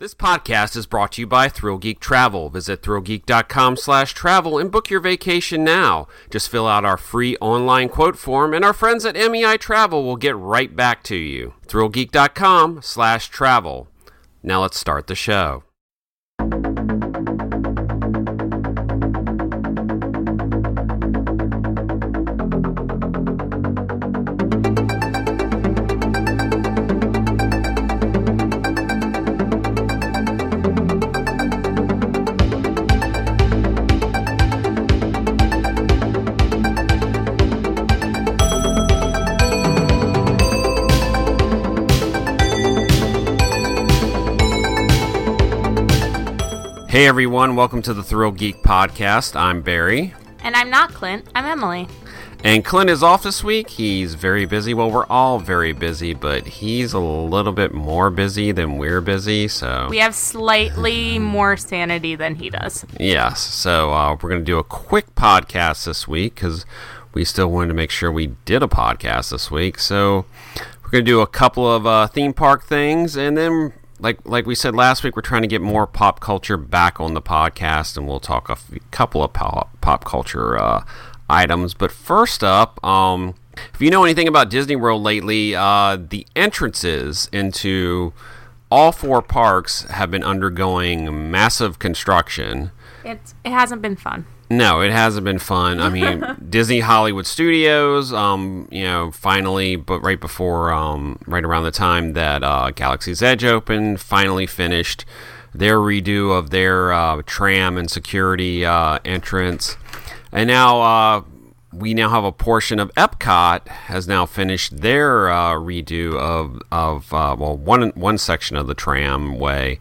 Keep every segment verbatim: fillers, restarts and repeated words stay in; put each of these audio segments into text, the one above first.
This podcast is brought to you by Thrill Geek Travel. Visit thrillgeek.com slash travel and book your vacation now. Just fill out our free online quote form and our friends at M E I Travel will get right back to you. thrillgeek.com slash travel. Now let's start the show. Hey everyone, welcome to the Thrill Geek Podcast. I'm Barry. And I'm not Clint, I'm Emily. And Clint is off this week. He's very busy. Well, we're all very busy, but he's a little bit more busy than we're busy, so... We have slightly more sanity than he does. Yes, so uh, we're going to do a quick podcast this week, because we still wanted to make sure we did a podcast this week. So we're going to do a couple of uh, theme park things, and then... Like like we said last week, we're trying to get more pop culture back on the podcast, and we'll talk a f- couple of pop, pop culture uh, items. But first up, um, if you know anything about Disney World lately, uh, the entrances into all four parks have been undergoing massive construction. It's, it hasn't been fun. No, it hasn't been fun. I mean, Disney Hollywood Studios, um, you know, finally, but right before, um, right around the time that uh, Galaxy's Edge opened, finally finished their redo of their uh, tram and security uh, entrance. And now uh, we now have a portion of Epcot has now finished their uh, redo of, of uh, well, one one section of the tramway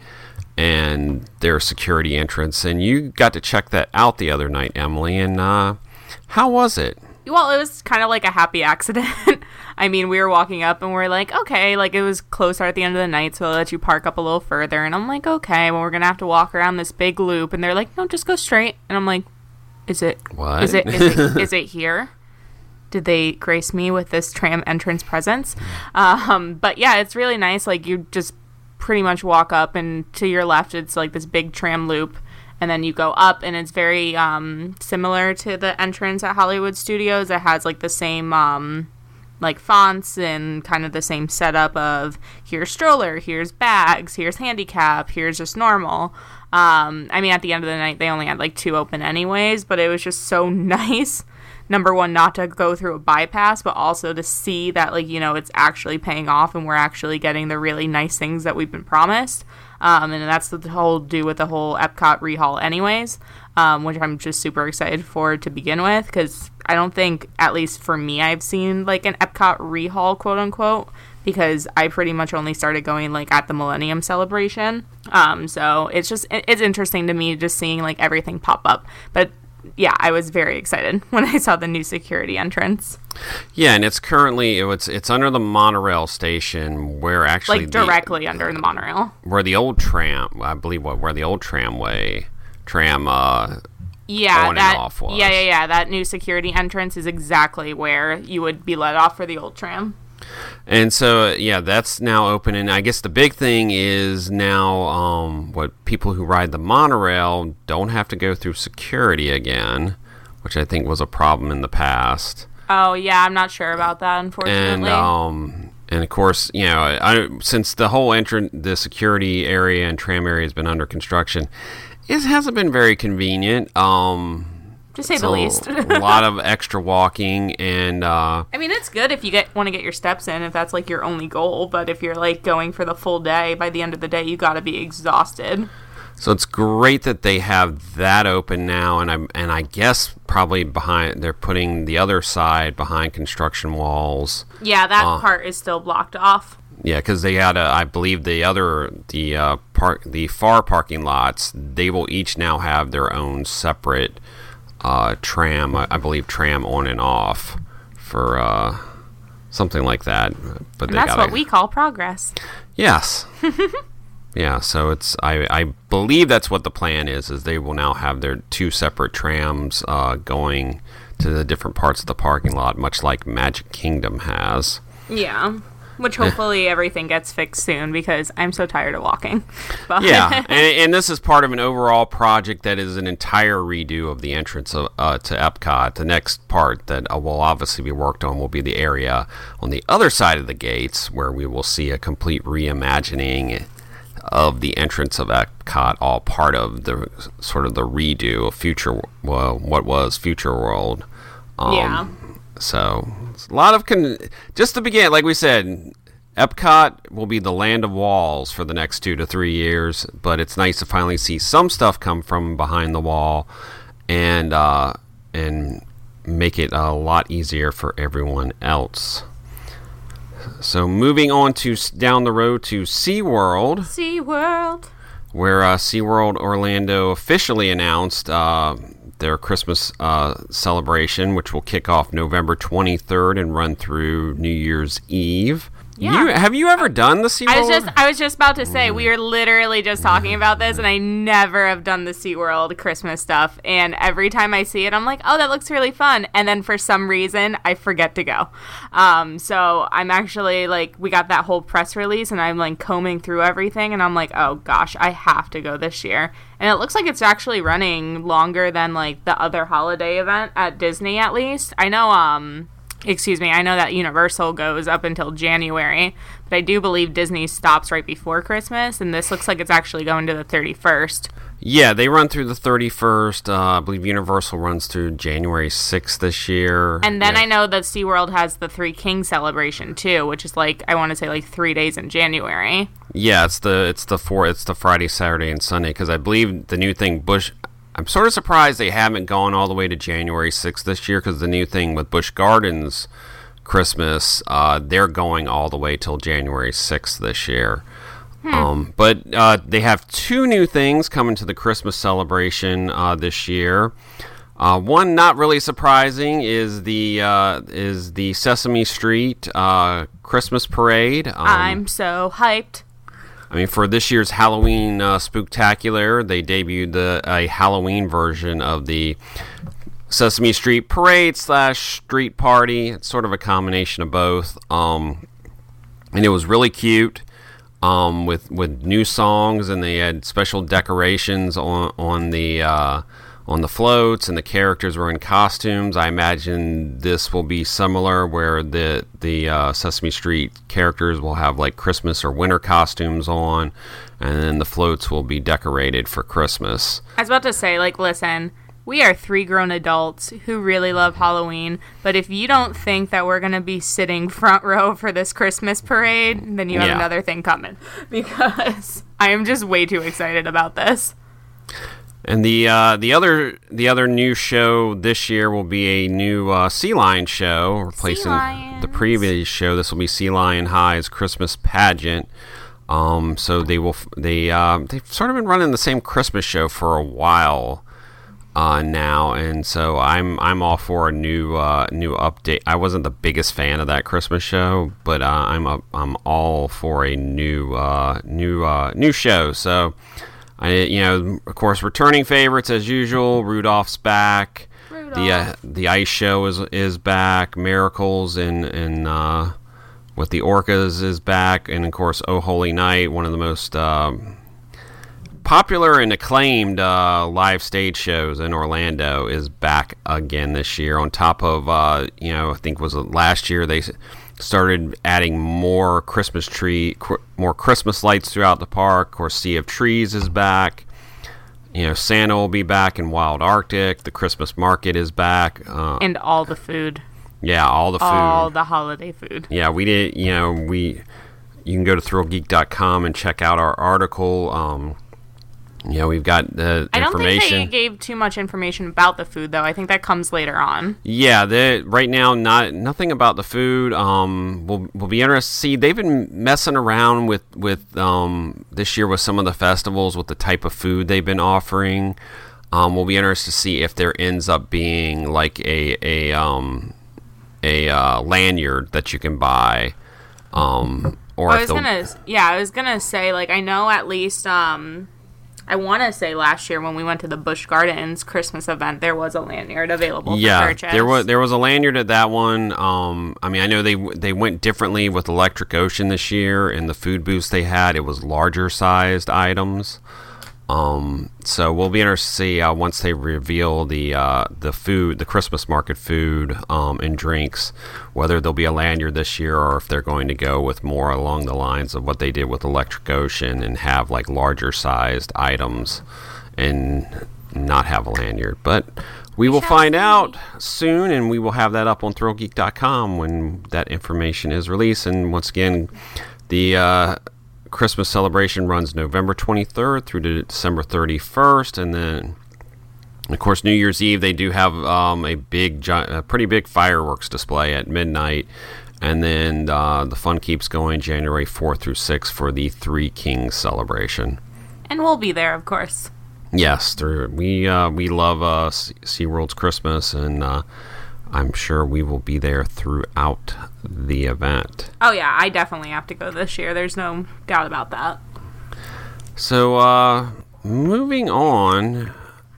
and their security entrance, and you got to check that out the other night, Emily, and uh, how was it? Well, it was kind of like a happy accident. I mean, we were walking up, and we we're like, okay, like, it was closer at the end of the night, so they'll let you park up a little further, and I'm like, okay, well, we're gonna have to walk around this big loop, and they're like, no, just go straight, and I'm like, is it, what? Is it, is it, is it here? Did they grace me with this tram entrance presence? Um, but yeah, it's really nice, like, you just pretty much walk up, and to your left it's like this big tram loop, and then you go up, and it's very um similar to the entrance at Hollywood Studios. It has like the same um like fonts and kind of the same setup of here's stroller, here's bags, here's handicap, here's just normal. um I mean, at the end of the night they only had like two open anyways, but it was just so nice, number one, not to go through a bypass, but also to see that, like, you know, it's actually paying off and we're actually getting the really nice things that we've been promised. Um, and that's the whole do with the whole Epcot rehaul anyways, um, which I'm just super excited for to begin with, because I don't think, at least for me, I've seen, like, an Epcot rehaul, quote-unquote, because I pretty much only started going, like, at the Millennium Celebration. Um, so it's just, it's interesting to me just seeing, like, everything pop up. But yeah, I was very excited when I saw the new security entrance. Yeah, and it's currently it's it's under the monorail station, where actually like directly the, under the monorail, where the old tram, I believe, what where the old tramway tram uh yeah on that and off was. yeah yeah yeah that new security entrance is exactly where you would be let off for the old tram. And so, yeah, that's now open, and I guess the big thing is now um, what people who ride the monorail don't have to go through security again, which I think was a problem in the past. Oh, yeah, I'm not sure about that, unfortunately. And, um, and of course, you know, I, since the whole entrance, the security area and tram area has been under construction, it hasn't been very convenient. Um... To say the least. A lot of extra walking, and uh, I mean, it's good if you get want to get your steps in, if that's like your only goal, but if you're like going for the full day, by the end of the day you got to be exhausted. So it's great that they have that open now, and I and I guess probably behind they're putting the other side behind construction walls. Yeah, that uh, part is still blocked off. Yeah, because they had, a, I believe, the other the uh, park the far parking lots. They will each now have their own separate uh, tram. I, I believe tram on and off for uh, something like that. But and they that's gotta, what we call progress. Yes. Yeah, so it's I, I believe that's what the plan is, is they will now have their two separate trams uh, going to the different parts of the parking lot, much like Magic Kingdom has. Yeah. Which hopefully everything gets fixed soon because I'm so tired of walking. But yeah, and, and this is part of an overall project that is an entire redo of the entrance of, uh, to Epcot. The next part that uh, will obviously be worked on will be the area on the other side of the gates where we will see a complete reimagining of the entrance of Epcot, all part of the sort of the redo of future, well, what was Future World. Um, yeah. So, it's a lot of, con- just to begin, like we said, Epcot will be the land of walls for the next two to three years, but it's nice to finally see some stuff come from behind the wall and, uh, and make it a lot easier for everyone else. So, moving on to down the road to SeaWorld. SeaWorld. Where uh, SeaWorld Orlando officially announced uh, their Christmas uh, celebration, which will kick off November twenty-third and run through New Year's Eve. Yeah. You, have you ever done the SeaWorld? I was just I was just about to say, we are literally just talking about this, and I never have done the SeaWorld Christmas stuff. And every time I see it, I'm like, oh, that looks really fun. And then for some reason, I forget to go. Um, so I'm actually, like, we got that whole press release, and I'm, like, combing through everything, and I'm like, oh, gosh, I have to go this year. And it looks like it's actually running longer than, like, the other holiday event at Disney, at least. I know, um... Excuse me, I know that Universal goes up until January, but I do believe Disney stops right before Christmas, and this looks like it's actually going to the thirty-first. Yeah, they run through the thirty-first. Uh, I believe Universal runs through January sixth this year. And then yeah. I know that SeaWorld has the Three Kings celebration, too, which is like, I want to say like three days in January. Yeah, it's the it's the four, it's the Friday, Saturday, and Sunday, because I believe the new thing, Busch... I'm sort of surprised they haven't gone all the way to January sixth this year, because the new thing with Busch Gardens Christmas, uh, they're going all the way till January sixth this year. Hmm. Um, but uh, they have two new things coming to the Christmas celebration uh, this year. Uh, one not really surprising is the uh, is the Sesame Street uh, Christmas Parade. Um, I'm so hyped. I mean, for this year's Halloween uh, Spooktacular, they debuted the, a Halloween version of the Sesame Street Parade slash Street Party. It's sort of a combination of both. Um, and it was really cute um, with with new songs, and they had special decorations on, on the... Uh, on the floats, and the characters were in costumes. I imagine this will be similar, where the the uh, Sesame Street characters will have like Christmas or winter costumes on, and then the floats will be decorated for Christmas. I was about to say, like, listen, we are three grown adults who really love Halloween, but if you don't think that we're going to be sitting front row for this Christmas parade, then you have yeah. another thing coming, because I am just way too excited about this. And the uh, the other the other new show this year will be a new uh, Sea Lion show, replacing the previous show. This will be Sea Lion High's Christmas pageant. Um, so they will they uh, they've sort of been running the same Christmas show for a while uh, now, and so I'm I'm all for a new uh, new update. I wasn't the biggest fan of that Christmas show, but uh, I'm a, I'm all for a new uh, new uh, new show. So. I, you know, of course, returning favorites as usual. Rudolph's back. Rudolph. The uh, the ice show is is back. Miracles and and uh, with the orcas is back, and of course, Oh Holy Night, one of the most uh, popular and acclaimed uh, live stage shows in Orlando, is back again this year. On top of uh, you know, I think was last year they started adding more Christmas tree, cr- more Christmas lights throughout the park. Of course, Sea of Trees is back. You know, Santa will be back in Wild Arctic. The Christmas market is back. Uh, and all the food. Yeah, all the food. All the holiday food. Yeah, we did, you know, we, you can go to thrill geek dot com and check out our article. Um, you know, we've got the I don't information. think they gave too much information about the food, though. I think that comes later on. Yeah, they, right now, not nothing about the food. Um, we'll we'll be interested to see. They've been messing around with with um this year with some of the festivals with the type of food they've been offering. Um, we'll be interested to see if there ends up being like a a um a uh, lanyard that you can buy. Um, or I if was they'll- gonna, yeah, I was gonna say, like, I know at least um. I want to say last year when we went to the Busch Gardens Christmas event, there was a lanyard available yeah, for purchase. there was there was a lanyard at that one. Um, I mean, I know they they went differently with Electric Ocean this year, and the food booths they had, it was larger sized items. Um, so we'll be interested to see uh, once they reveal the uh, the food, the Christmas market food um, and drinks, whether there'll be a lanyard this year or if they're going to go with more along the lines of what they did with Electric Ocean and have like larger sized items and not have a lanyard. But we will find out soon, and we will have that up on thrill geek dot com when that information is released. And once again, the uh, Christmas celebration runs November twenty-third through to December thirty-first, and then of course New Year's Eve they do have um, a big, gi- a pretty big fireworks display at midnight, and then uh, the fun keeps going January fourth through sixth for the Three Kings celebration. And we'll be there, of course. Yes, there, we uh, we love uh, SeaWorld's Christmas, and uh, I'm sure we will be there throughout the event. Oh, yeah, I definitely have to go this year. There's no doubt about that. So, uh, moving on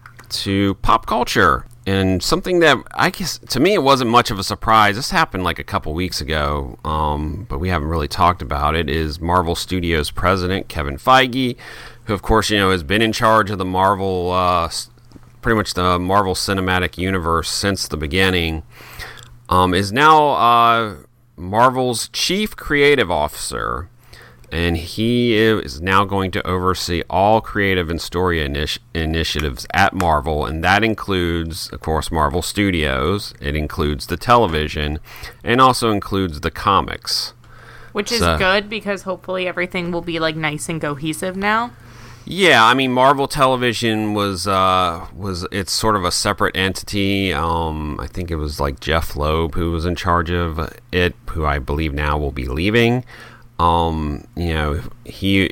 to pop culture. And something that, I guess, to me, it wasn't much of a surprise. This happened like a couple weeks ago, um, but we haven't really talked about it, is Marvel Studios president Kevin Feige, who, of course, you know, has been in charge of the Marvel uh pretty much the Marvel Cinematic Universe since the beginning, um, is now uh, Marvel's Chief Creative Officer, and he is now going to oversee all creative and story initi- initiatives at Marvel, and that includes, of course, Marvel Studios, it includes the television, and also includes the comics. Which is so, good, because hopefully everything will be like nice and cohesive now. Yeah, I mean, Marvel Television was uh, was it's sort of a separate entity. Um, I think it was like Jeff Loeb who was in charge of it, who I believe now will be leaving. Um, you know, he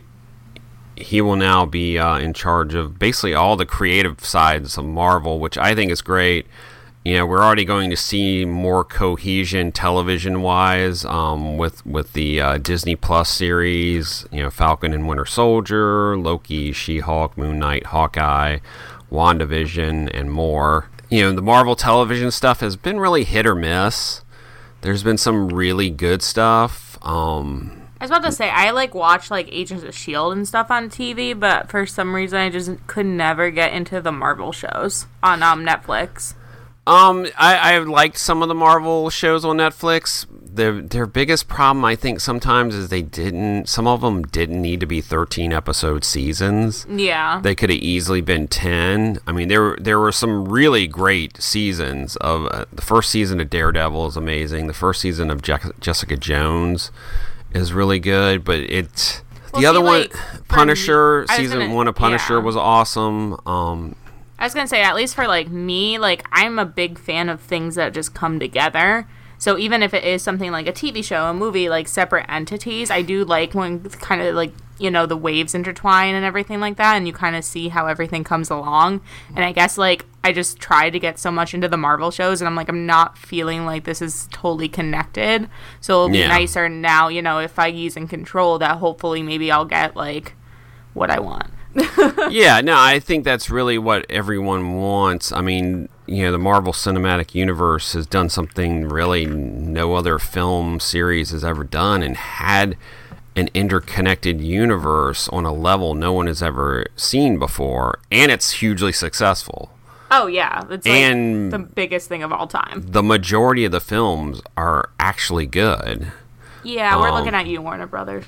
he will now be uh, in charge of basically all the creative sides of Marvel, which I think is great. You know, we're already going to see more cohesion television-wise um, with with the uh, Disney Plus series. You know, Falcon and Winter Soldier, Loki, She-Hulk, Moon Knight, Hawkeye, WandaVision, and more. You know, the Marvel television stuff has been really hit or miss. There's been some really good stuff. Um, I was about to say, I like watch like Agents of S H I E L D and stuff on T V, but for some reason I just could never get into the Marvel shows on um, Netflix. Um, I, I liked some of the Marvel shows on Netflix. Their their biggest problem, I think, sometimes is they didn't. Some of them didn't need to be thirteen episode seasons. Yeah, they could have easily been ten. I mean, there there were some really great seasons of uh, the first season of Daredevil is amazing. The first season of Je- Jessica Jones is really good, but it well, the see, other like, one, Punisher me, season gonna, one of Punisher yeah. was awesome. Um. I was going to say, at least for, like, me, like, I'm a big fan of things that just come together. So even if it is something like a T V show, a movie, like, separate entities, I do like when kind of, like, you know, the waves intertwine and everything like that, and you kind of see how everything comes along. And I guess, like, I just try to get so much into the Marvel shows, and I'm like, I'm not feeling like this is totally connected. So it'll be yeah. nicer now, you know, if Feige's in control, that hopefully maybe I'll get, like, what I want. Yeah, no, I think that's really what everyone wants. I mean, you know, the Marvel Cinematic Universe has done something really no other film series has ever done, and had an interconnected universe on a level no one has ever seen before, and it's hugely successful. Oh, yeah. It's like and the biggest thing of all time. The majority of the films are actually good. Yeah, we're um, looking at you, Warner Brothers.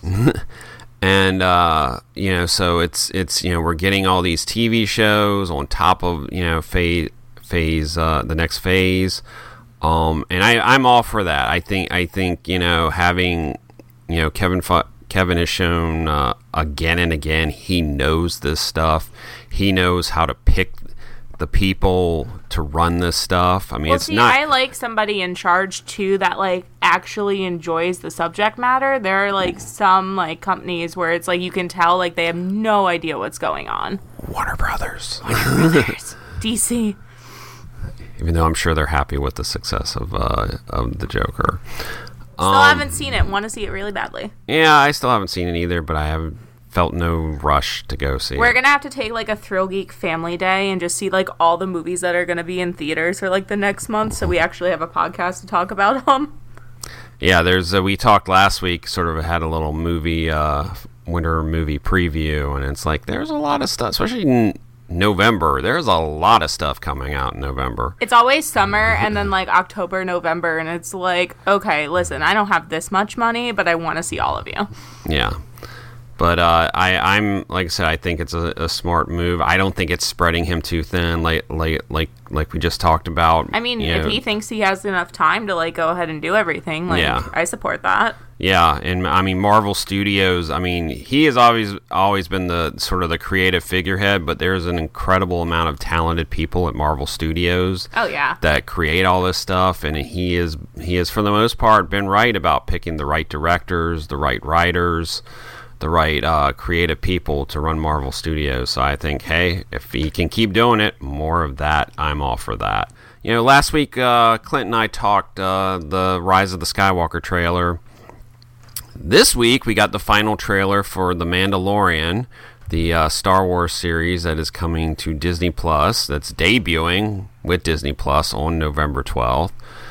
And, uh, you know, so it's, it's, you know, we're getting all these T V shows on top of, you know, phase, phase, uh, the next phase. Um, and I, I'm all for that. I think, I think, you know, having, you know, Kevin, Fe- Kevin has shown, uh, again and again, he knows this stuff. He knows how to pick the people to run this stuff. I mean, well, it's see, not. I like somebody in charge too that like actually enjoys the subject matter. There are like some like companies where it's like you can tell like they have no idea what's going on. Warner Brothers, Warner Brothers, D C. Even though I'm sure they're happy with the success of uh, of the Joker. Still um, haven't seen it. Want to see it really badly. Yeah, I still haven't seen it either, but I have felt no rush to go see We're it. going to have to take, like, a Thrill Geek family day and just see, like, all the movies that are going to be in theaters for, like, the next month, so we actually have a podcast to talk about them. Yeah, there's uh, we talked last week, sort of had a little movie, uh, winter movie preview, and it's like, there's a lot of stuff, especially in November. There's a lot of stuff coming out in November. It's always summer and then, like, October, November, and it's like, okay, listen, I don't have this much money, but I want to see all of you. Yeah. But uh, I, I'm like I said, I think it's a, a smart move. I don't think it's spreading him too thin, like like like like we just talked about. I mean, you if know. he thinks he has enough time to, like, go ahead and do everything, like, Yeah. I support that. Yeah, and I mean Marvel Studios. I mean, he has always always been the sort of the creative figurehead, but there's an incredible amount of talented people at Marvel Studios. Oh yeah, That create all this stuff, and he is he has for the most part been right about picking the right directors, the right writers, the right uh, creative people to run Marvel Studios. So I think, hey, if he can keep doing it, more of that, I'm all for that. You know, last week uh, Clint and I talked uh, the Rise of the Skywalker trailer. This week we got the final trailer for The Mandalorian, the uh, Star Wars series that is coming to Disney Plus. That's debuting with Disney Plus on November twelfth,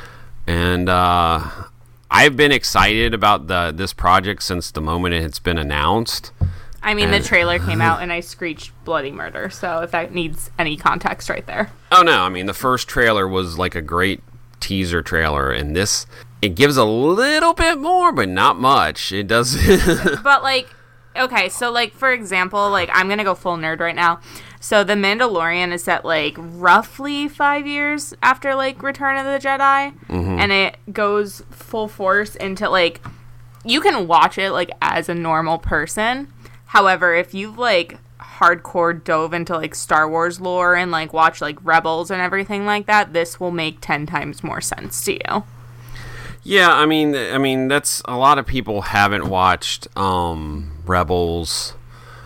and uh, I've been excited about the this project since the moment it's been announced. I mean, And- the trailer came out and I screeched bloody murder, so if that needs any context right there. Oh no, I mean the first trailer was like a great teaser trailer, and this it gives a little bit more, but not much. It does. But, like, okay, so, like, for example, like, I'm gonna go full nerd right now. So, The Mandalorian is set, like, roughly five years after, like, Return of the Jedi. Mm-hmm. And it goes full force into, like, you can watch it, like, as a normal person. However, if you've, like, hardcore dove into, like, Star Wars lore and, like, watch, like, Rebels and everything like that, this will make ten times more sense to you. Yeah, I mean, I mean that's a lot of people haven't watched um, Rebels,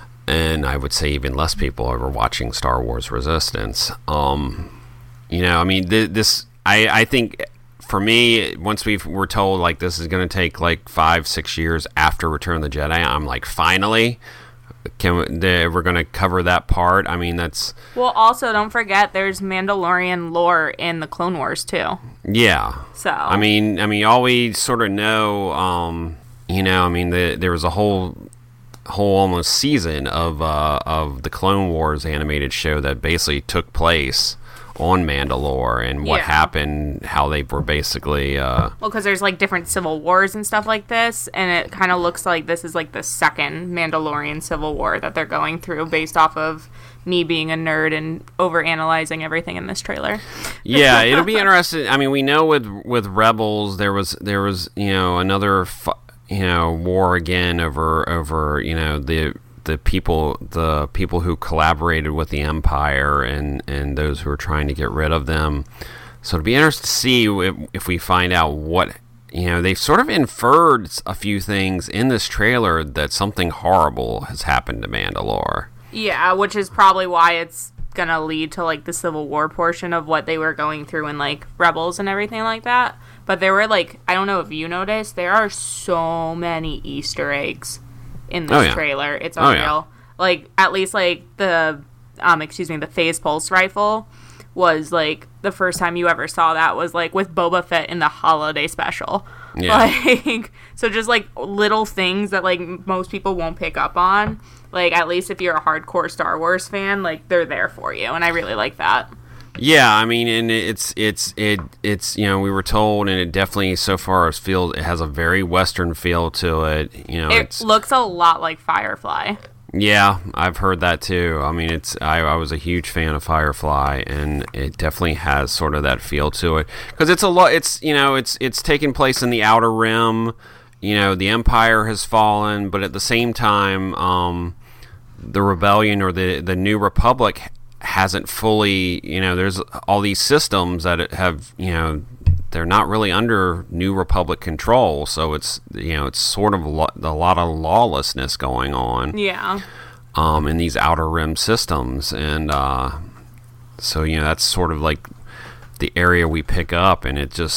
and I would say even less people are watching Star Wars Resistance. Um, you know, I mean, th- this I I think for me, once we were told like this is going to take like five six years after Return of the Jedi, I'm like, finally. Can we, the, we're going to cover that part? I mean, that's Well, also, don't forget, there's Mandalorian lore in the Clone Wars, too. yeah. So I mean, I mean, all we sort of know, um, you know, I mean, the, there was a whole, whole almost season of uh, of the Clone Wars animated show that basically took place on Mandalore and what Yeah. happened, how they were basically. Uh, Well, because there's, like, different civil wars and stuff like this, and it kind of looks like this is, like, the second Mandalorian civil war that they're going through based off of me being a nerd and over-analyzing everything in this trailer. yeah, it'll be interesting. I mean, we know with with Rebels there was there was you know another fu- you know war again over over you know the. the people the people who collaborated with the Empire and, and those who are trying to get rid of them. So it'll be interesting to see if, if we find out what, you know, they've sort of inferred a few things in this trailer that something horrible has happened to Mandalore. Yeah, which is probably why it's gonna lead to, like, the Civil War portion of what they were going through in, like, Rebels and everything like that. But there were, like, I don't know if you noticed, there are so many Easter eggs in this Oh, yeah. trailer. It's Oh, unreal. yeah. Like, at least, like, the, um, excuse me, the Phase Pulse rifle was, like, the first time you ever saw that was, like, with Boba Fett in the holiday special. Yeah. Like, so just, like, little things that, like, most people won't pick up on. Like, at least if you're a hardcore Star Wars fan, like, they're there for you, and I really like that. Yeah, I mean, and it's it's it it's you know we were told, and it definitely so far feels it has a very Western feel to it. You know, It it's looks a lot like Firefly. yeah, I've heard that too. I mean, it's I, I was a huge fan of Firefly, and it definitely has sort of that feel to it because it's a lot. It's you know it's it's taking place in the Outer Rim. You know, the Empire has fallen, but at the same time, um, the rebellion or the the New Republic hasn't fully, you know, there's all these systems that have, you know, they're not really under New Republic control, so it's, you know, it's sort of a lot, a lot of lawlessness going on Yeah. um, in these Outer Rim systems, and uh, so, you know, that's sort of like the area we pick up, and it just,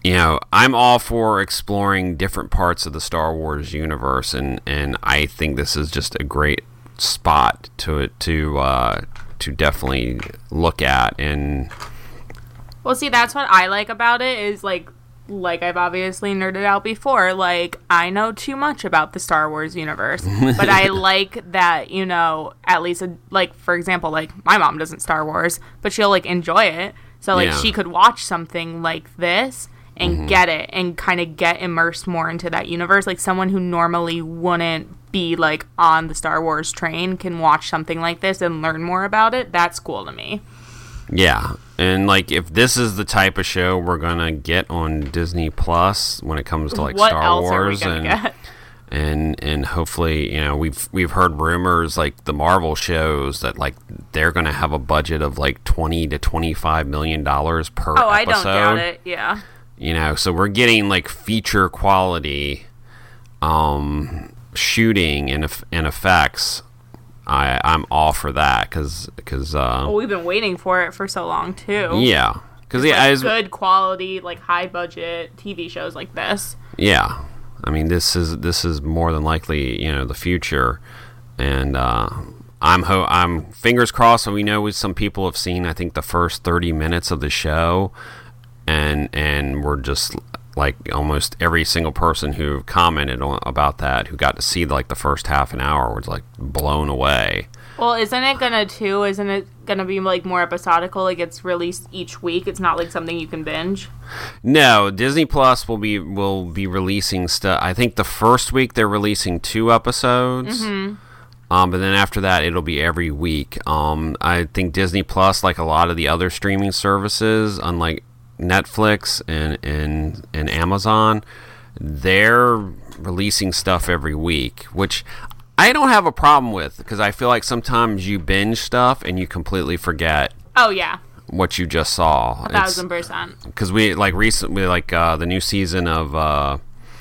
you know, I'm all for exploring different parts of the Star Wars universe, and, and I think this is just a great spot to to uh, to definitely look at. And well, see, that's what I like about it is like like I've obviously nerded out before. Like I know too much about the Star Wars universe, but I like that, you know, at least like for example, like my mom doesn't Star Wars, but she'll like enjoy it. So like yeah. she could watch something like this and mm-hmm. get it and kind of get immersed more into that universe. Like someone who normally wouldn't be like on the Star Wars train can watch something like this and learn more about it. That's cool to me. Yeah. And like if this is the type of show we're going to get on Disney Plus when it comes to like what Star else Wars are we and get? and and hopefully, you know, we've we've heard rumors like the Marvel shows that like they're going to have a budget of like twenty to twenty-five million dollars per oh, episode. I don't doubt it. Yeah. You know, so we're getting like feature quality um, shooting and and effects. I I'm all for that because because uh, well, we've been waiting for it for so long too. Yeah, because yeah, like as, good quality, like high budget T V shows like this. Yeah, I mean this is this is more than likely, you know, the future, and uh, I'm ho- I'm fingers crossed. And we know some people have seen I think the first thirty minutes of the show. And and we're just like almost every single person who commented on, about that, who got to see like the first half an hour, was like blown away. Well, isn't it gonna too? Isn't it gonna be like more episodical? Like it's released each week. It's not like something you can binge. No, Disney Plus will be will be releasing stuff. I think the first week they're releasing two episodes. Mm-hmm. Um, but then after that, it'll be every week. Um, I think Disney Plus, like a lot of the other streaming services, unlike Netflix and, and and Amazon, they're releasing stuff every week, which I don't have a problem with because I feel like sometimes you binge stuff and you completely forget. Oh yeah, what you just saw. A thousand percent. Because we like recently, like uh, the new season of uh,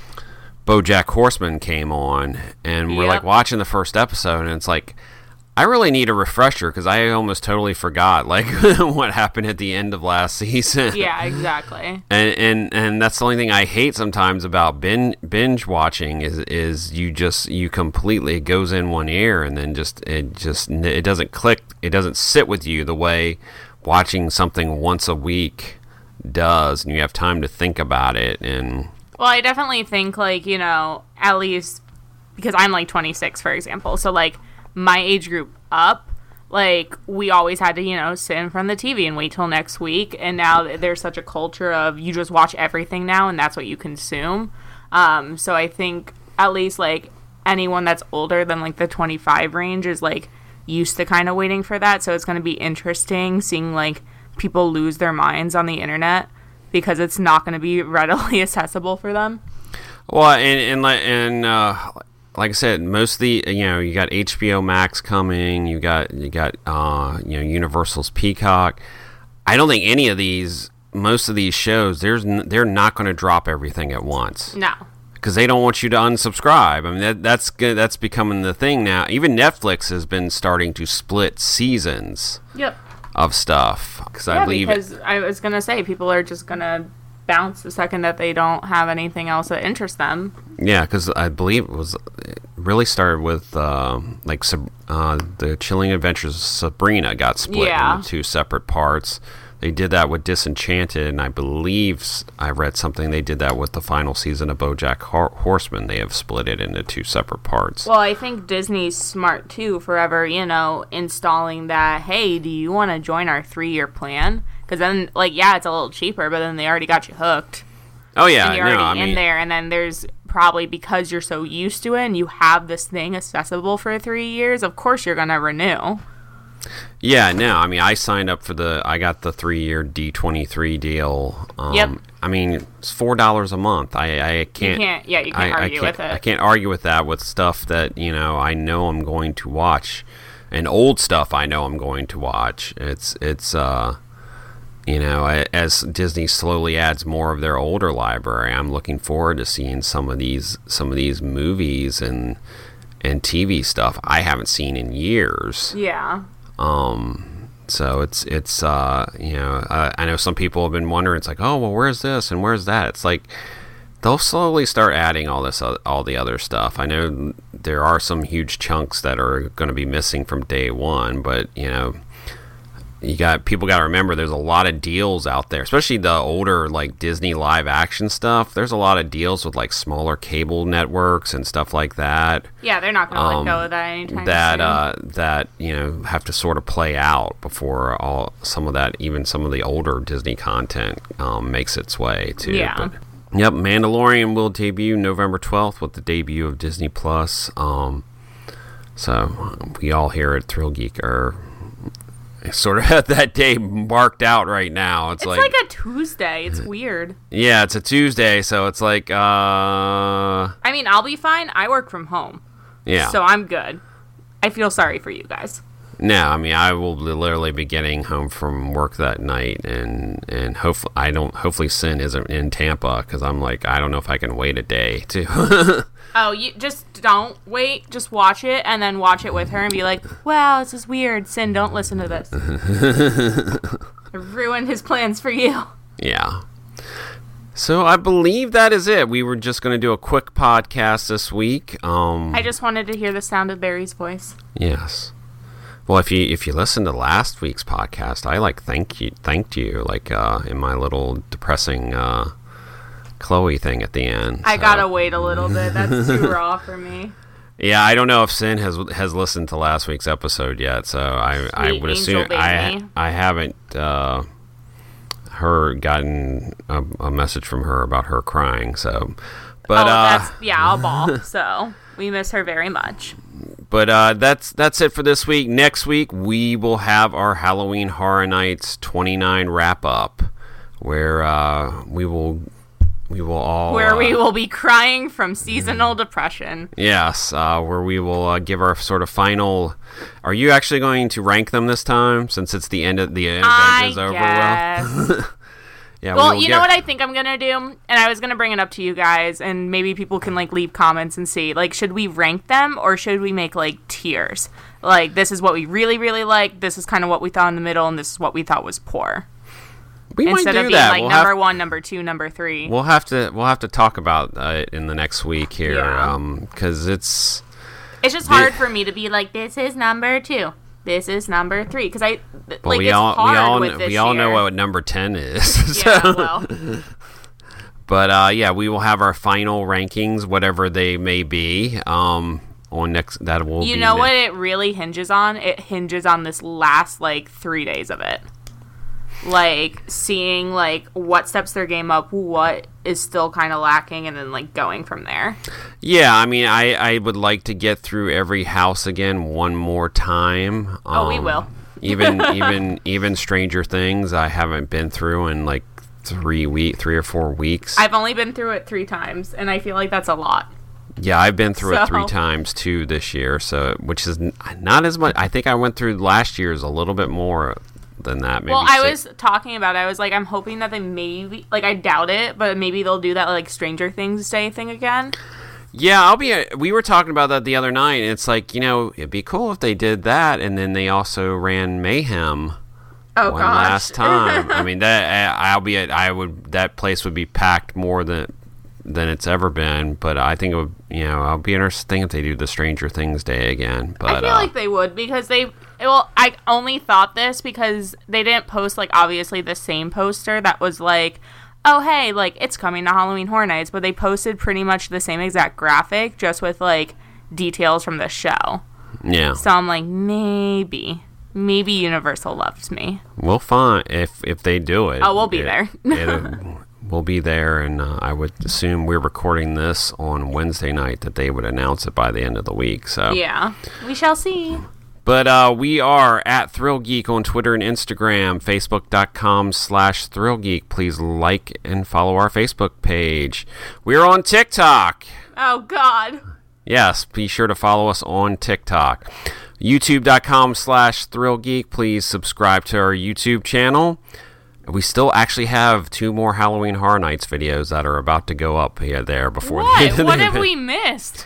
BoJack Horseman came on, and we're yep. like watching the first episode, and it's like, I really need a refresher because I almost totally forgot like what happened at the end of last season. Yeah, exactly. And and and that's the only thing I hate sometimes about binge binge watching is is you just you completely, it goes in one ear and then just it just it doesn't click, it doesn't sit with you the way watching something once a week does, and you have time to think about it. And well, I definitely think like, you know, at least because I'm like twenty-six, for example, so like my age group up, like we always had to, you know, sit in front of the T V and wait till next week, and now there's such a culture of you just watch everything now and that's what you consume. Um, so I think at least like anyone that's older than like the twenty-five range is like used to kind of waiting for that, so it's going to be interesting seeing like people lose their minds on the internet because it's not going to be readily accessible for them. Well, and and and uh like I said, most of the, you know, you got H B O Max coming, you got you got uh, you know, Universal's Peacock. I don't think any of these, most of these shows, there's n- they're not going to drop everything at once. No, because they don't want you to unsubscribe. I mean, that, that's good. That's becoming the thing now. Even Netflix has been starting to split seasons. Yep. Of stuff. Because yeah, I believe because I was gonna say people are just gonna bounce the second that they don't have anything else that interests them. Yeah, because I believe it was it really started with uh, like uh, the Chilling Adventures of Sabrina got split yeah. into two separate parts. They did that with Disenchanted, and I believe I read something they did that with the final season of BoJack Horseman. They have split it into two separate parts. Well, I think Disney's smart too, forever, you know, installing that, hey, do you want to join our three-year plan? Because then, like, yeah, it's a little cheaper, but then they already got you hooked. Oh, yeah. And you're already no, I in mean, there, and then there's probably, because you're so used to it and you have this thing accessible for three years, of course you're going to renew. Yeah, no, I mean, I signed up for the, I got the three-year D twenty-three deal. Um, yep. I mean, it's four dollars a month. I, I can't. You can't, yeah, you can't I, argue I can't, with it. I can't argue with that with stuff that, you know, I know I'm going to watch. And old stuff I know I'm going to watch. It's, it's, uh, you know, as Disney slowly adds more of their older library, I'm looking forward to seeing some of these, some of these movies and, and T V stuff I haven't seen in years. Yeah. Um, So it's it's uh, you know uh, I know some people have been wondering. It's like, oh well, where's this and where's that? It's like they'll slowly start adding all this uh, all the other stuff. I know there are some huge chunks that are going to be missing from day one, but you know you got people got to remember there's a lot of deals out there, especially the older like Disney live action stuff. There's a lot of deals with like smaller cable networks and stuff like that. Yeah, they're not going to um, let go of that anytime that soon. uh, that you know have to sort of play out before all some of that, even some of the older Disney content um, makes its way too. Yeah. But, yep, Mandalorian will debut November twelfth with the debut of Disney Plus. Um, so we all here at Thrill Geek are sort of have that day marked out right now. It's, it's like, like a Tuesday. It's weird. Yeah, it's a Tuesday, so it's like uh I mean, I'll be fine. I work from home. Yeah. So I'm good. I feel sorry for you guys. No, I mean I will literally be getting home from work that night, and and hopefully I don't. Hopefully, Sin isn't in Tampa because I'm like I don't know if I can wait a day to. Oh, you just don't wait. Just watch it and then watch it with her and be like, "Wow, this is weird." Sin, don't listen to this. I ruined his plans for you. Yeah. So I believe that is it. We were just going to do a quick podcast this week. Um, I just wanted to hear the sound of Barry's voice. Yes. Well, if you if you listen to last week's podcast, I like thank you thanked you like uh, in my little depressing uh, Chloe thing at the end. I so. gotta wait a little bit. That's too raw for me. Yeah, I don't know if Sin has has listened to last week's episode yet, so I I would assume I I haven't uh, her gotten a, a message from her about her crying. So, but oh, uh, that's, yeah, I'll bawl. So we miss her very much. But uh, that's that's it for this week. Next week we will have our Halloween Horror Nights twenty-nine wrap up, where uh, we will we will all where uh, we will be crying from seasonal depression. Yes, uh, where we will uh, give our sort of final. Are you actually going to rank them this time, since it's the end of the event I is over? Guess. Well, yeah. Well, we you get... know what I think I'm gonna do, and I was gonna bring it up to you guys, and maybe people can like leave comments and see, like, should we rank them or should we make like tiers? Like, this is what we really, really like. This is kind of what we thought in the middle, and this is what we thought was poor. We Instead might do of being that. like we'll number have... one, number two, number three. We'll have to we'll have to talk about uh, it in the next week here, Yeah. um, because it's It's just hard for me to be like, this is number two. This is number three, because I well, like we it's all hard we all with this we all know year. what number ten is. Yeah, so. well, But uh, yeah, we will have our final rankings, whatever they may be. Um, on next that will you be know ne- what it really hinges on? It hinges on this last like three days of it. Like seeing like what steps their game up, what is still kind of lacking, and then like going from there. Yeah, I mean, I, I would like to get through every house again one more time. Um, Oh, we will. even even even Stranger Things, I haven't been through in like three week, three or four weeks. I've only been through it three times, and I feel like that's a lot. Yeah, I've been through So- it three times too this year, so which is n- not as much. I think I went through last year's a little bit more than that. Maybe Well, I six. was talking about it. I was like, I'm hoping that they maybe, like, I doubt it, but maybe they'll do that, like, Stranger Things Day thing again. Yeah, I'll be. We were talking about that the other night, and it's like, you know, it'd be cool if they did that, and then they also ran Mayhem. Oh, one gosh. last time. I mean, that I'll be. At, I would. That place would be packed more than than it's ever been. But I think it would. You know, I'll be interested if they do the Stranger Things Day again. But I feel uh, like they would, because they, well, I only thought this because they didn't post, like, obviously the same poster that was like, oh, hey, like, it's coming to Halloween Horror Nights, but they posted pretty much the same exact graphic, just with, like, details from the show. yeah, So I'm like, maybe, maybe Universal loves me. we'll find if if they do it. Oh, we'll be it- there. it'll- we'll be there, and uh, I would assume we're recording this on Wednesday night that they would announce it by the end of the week. So Yeah, we shall see. But uh, we are at Thrill Geek on Twitter and Instagram, facebook.com slash Thrill Geek. Please like and follow our Facebook page. We're on TikTok. Oh, God. Yes, be sure to follow us on TikTok. YouTube.com slash Thrill Geek. Please subscribe to our YouTube channel. We still actually have two more Halloween Horror Nights videos that are about to go up here there before the end What? of What the have event. we missed?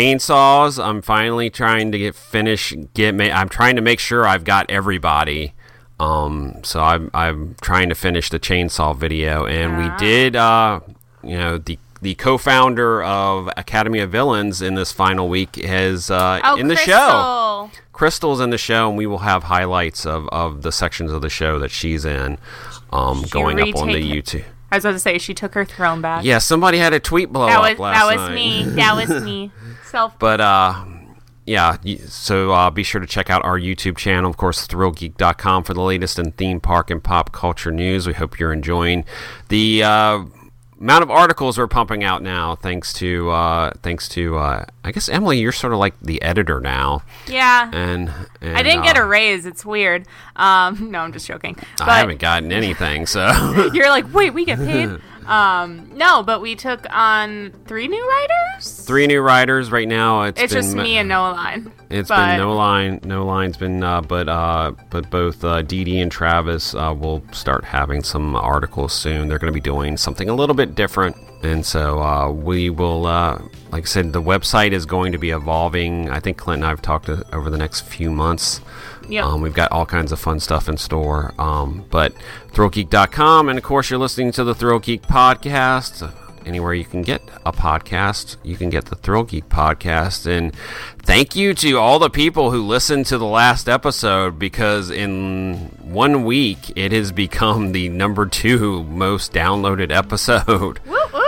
Chainsaws. I'm finally trying to get finish get ma- I'm trying to make sure I've got everybody Um, so I'm I'm trying to finish the chainsaw video, and Ah. we did. Uh, you know, the the co-founder of Academy of Villains in this final week is uh, Oh, in the Crystal. show. Crystal's in the show, and we will have highlights of, of the sections of the show that she's in, um, She going up on the retake- YouTube. I was about to say she took her throne back. Yeah, somebody had a tweet blow that up was last that was night. me. That was me. Self. But uh, yeah, y- so uh, be sure to check out our YouTube channel, of course, thrill geek dot com for the latest in theme park and pop culture news. We hope you're enjoying the uh, amount of articles we're pumping out now, thanks to uh, thanks to uh, I guess Emily, you're sort of like the editor now, Yeah. and, and I didn't get uh, a raise. It's weird. Um, no, I'm just joking. But I haven't gotten anything, so you're like, wait, we get paid? um, no, but we took on three new writers. three new writers right now. It's, It's been just me and Noah Line. It's But- been no line, no line's been, uh, but uh, but both uh, Dee Dee and Travis uh, will start having some articles soon. They're going to be doing something a little bit different, and so uh, we will. Uh, like I said, the website is going to be evolving. I think Clint and I have talked to, over the next few months. Yep. Um, we've got all kinds of fun stuff in store. Um, but thrill geek dot com, and of course, you're listening to the Thrill Geek podcast. Anywhere you can get a podcast, you can get the Thrill Geek podcast. And thank you to all the people who listened to the last episode, because in one week it has become the number two most downloaded episode. Whoop, whoop.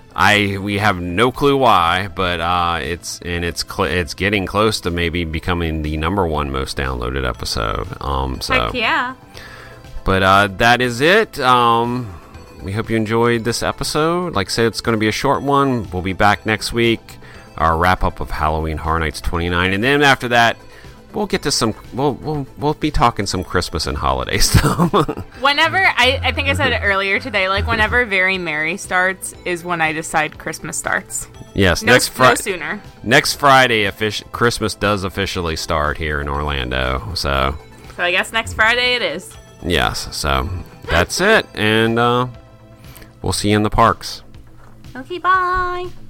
I we have no clue why, but uh, it's and it's cl- it's getting close to maybe becoming the number one most downloaded episode. Um, so Heck yeah. but uh, that is it. Um, we hope you enjoyed this episode. Like I said, it's going to be a short one. We'll be back next week. Our wrap up of Halloween Horror Nights twenty-nine, and then after that, we'll get to some. We'll we'll we'll be talking some Christmas and holiday stuff. Whenever, I, I think I said it earlier today, like whenever Very Merry starts is when I decide Christmas starts. yes, No, next no Friday. sooner. Next Friday, offici- Christmas does officially start here in Orlando. So So I guess next Friday it is. yes, so that's it, and uh, we'll see you in the parks. Okay, bye.